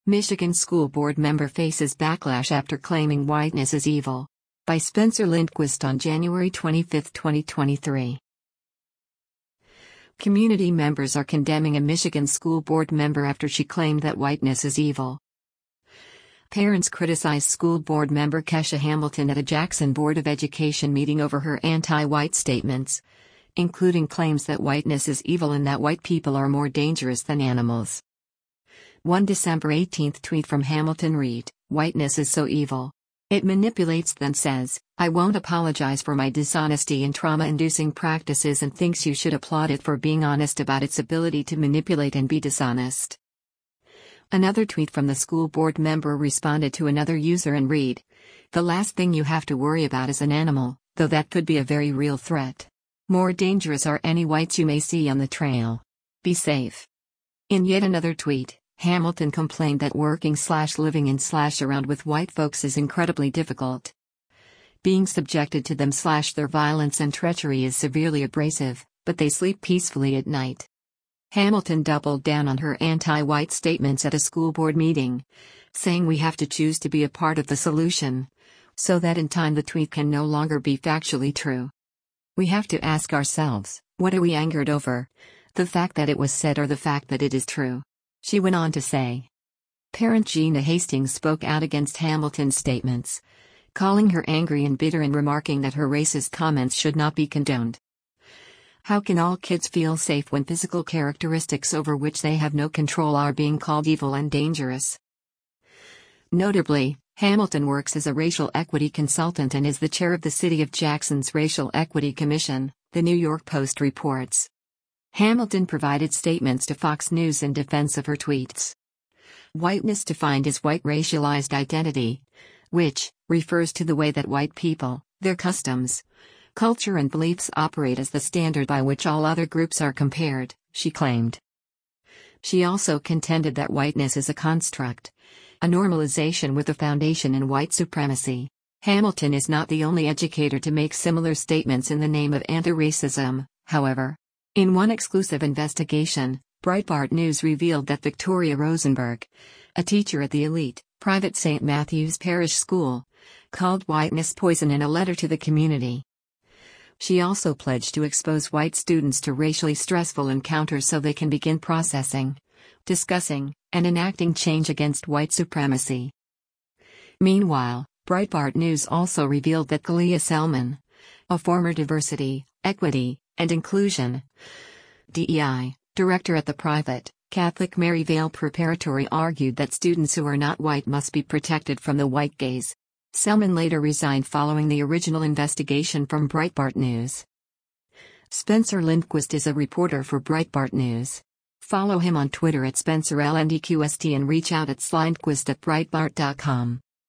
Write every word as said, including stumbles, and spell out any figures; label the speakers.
Speaker 1: Michigan school board member faces backlash after claiming whiteness is evil. By Spencer Lindquist on January twenty-fifth, twenty twenty-three. Community members are condemning a Michigan school board member after she claimed that whiteness is evil. Parents criticized school board member Kesha Hamilton at a Jackson Board of Education meeting over her anti-white statements, including claims that whiteness is evil and that white people are more dangerous than animals. One December eighteenth tweet from Hamilton read, "Whiteness is so evil. It manipulates, then says, I won't apologize for my dishonesty and trauma-inducing practices and thinks you should applaud it for being honest about its ability to manipulate and be dishonest." Another tweet from the school board member responded to another user and read, "The last thing you have to worry about is an animal, though that could be a very real threat. More dangerous are any whites you may see on the trail. Be safe." In yet another tweet, Hamilton complained that working slash living in slash around with white folks is incredibly difficult. Being subjected to them slash their violence and treachery is severely abrasive, but they sleep peacefully at night. Hamilton doubled down on her anti-white statements at a school board meeting, saying we have to choose to be a part of the solution, so that in time the tweet can no longer be factually true. We have to ask ourselves, what are we angered over? The fact that it was said or the fact that it is true? She went on to say. Parent Gina Hastings spoke out against Hamilton's statements, calling her angry and bitter and remarking that her racist comments should not be condoned. How can all kids feel safe when physical characteristics over which they have no control are being called evil and dangerous? Notably, Hamilton works as a racial equity consultant and is the chair of the City of Jackson's Racial Equity Commission, the New York Post reports. Hamilton provided statements to Fox News in defense of her tweets. Whiteness defined as white racialized identity, which refers to the way that white people, their customs, culture and beliefs operate as the standard by which all other groups are compared, she claimed. She also contended that whiteness is a construct, a normalization with a foundation in white supremacy. Hamilton is not the only educator to make similar statements in the name of anti-racism, however. In one exclusive investigation, Breitbart News revealed that Victoria Rosenberg, a teacher at the elite, private Saint Matthew's Parish School, called whiteness poison in a letter to the community. She also pledged to expose white students to racially stressful encounters so they can begin processing, discussing, and enacting change against white supremacy. Meanwhile, Breitbart News also revealed that Kalia Selman, a former diversity, equity, and inclusion D E I director at the private, Catholic Maryvale Preparatory, argued that students who are not white must be protected from the white gaze. Selman later resigned following the original investigation from Breitbart News. Spencer Lindquist is a reporter for Breitbart News. Follow him on Twitter at Spencer L N D Q S T and reach out at slindquist at breitbart dot com.